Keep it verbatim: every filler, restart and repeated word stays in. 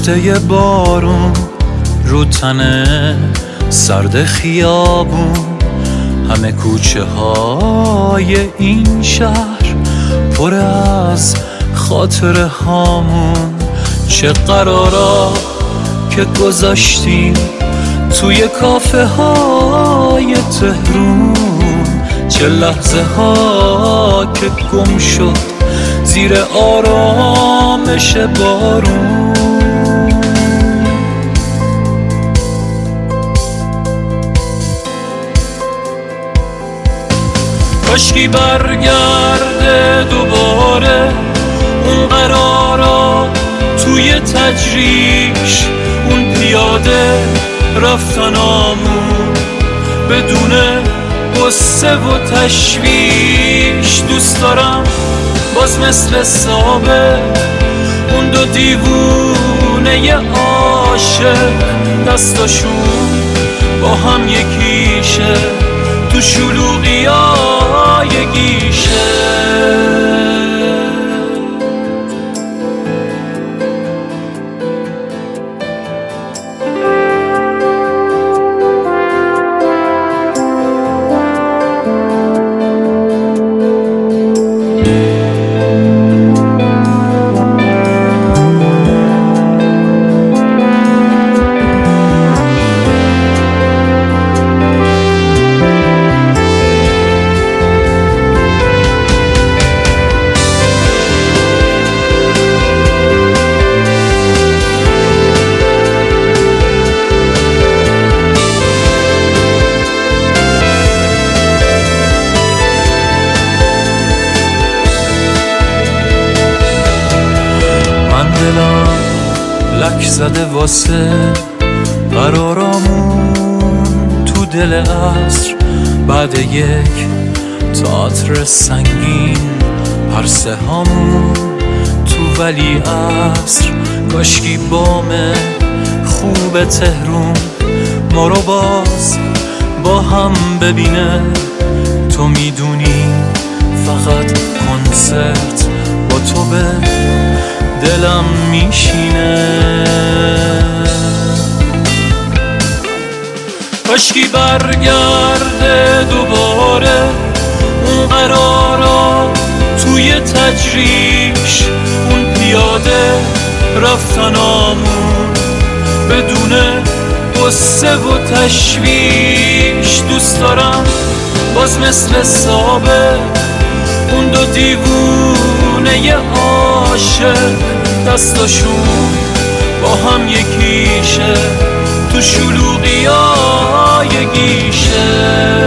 نقطه بارون رو تنه سرد خیابون، همه کوچه های این شهر پر از خاطره هامون. چه قرارا که گذاشتیم توی کافه های تهرون، چه لحظه ها که گم شد زیر آرامش بارون. کاشکی برگرده دوباره اون قرارا توی تجریش، اون پیاده رفتنامون بدون قصه و تشویش. دوست دارم باز مثل سابق اون دو دیوونه عاشق دستاشون با هم یکیشه تو شلوغی های گیشه. دلم لک زده واسه قرارامون تو دل عصر، بعد یک تئاتر سنگین پرسه هامون تو ولی عصر. کاشکی بام خوب تهرون ما رو باز با هم ببینه. تو میدونی فقط کنسرت با تو به دلم میشینه. کاشکی برگرده دوباره اون قرارا توی تجریش، اون پیاده رفتنامون بدون قصه و تشویش. دوست دارم باز مثل سابق اون دو دیوونه عاشق دستاشون با هم یکیشه تو شلوغی های گیشه.